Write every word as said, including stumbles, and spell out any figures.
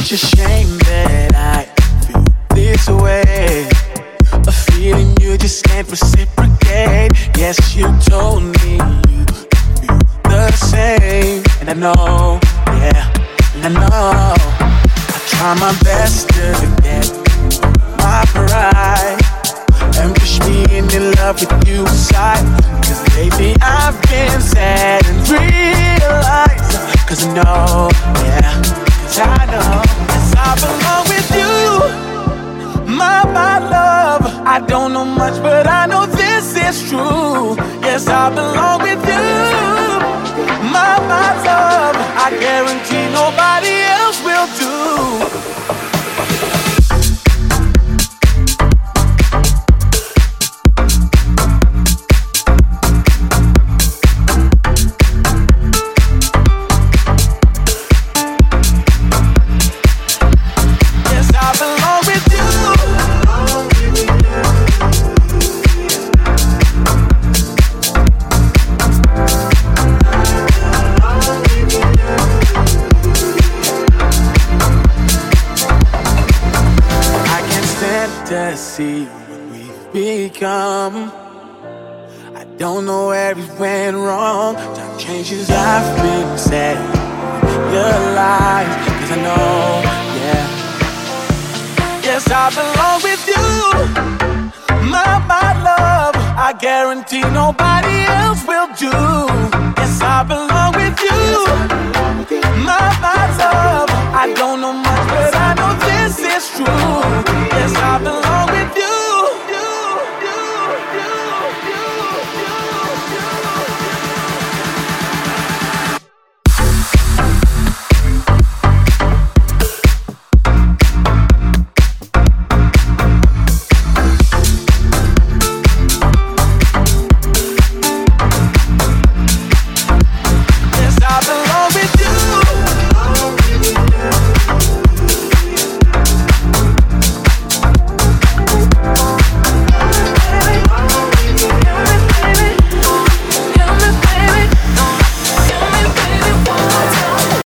such a shame that I feel this way. A feeling you just can't reciprocate. Yes, you told me you feel the same. And I know, yeah, and I know. I try my best to get my pride and push me into love with you aside. Cause lately I've been sad and realized. Cause I know, yeah, cause I know. Cause I belong with you, my, my love. I don't know much, but I know this is true. Yes, I belong with you, my, my love. I guarantee nobody else will do. To see what we've become. I don't know where it went wrong. Time changes, I've been sad. Your life, cause I know, yeah. Yes, I belong with you, my, my love. I guarantee nobody else will do.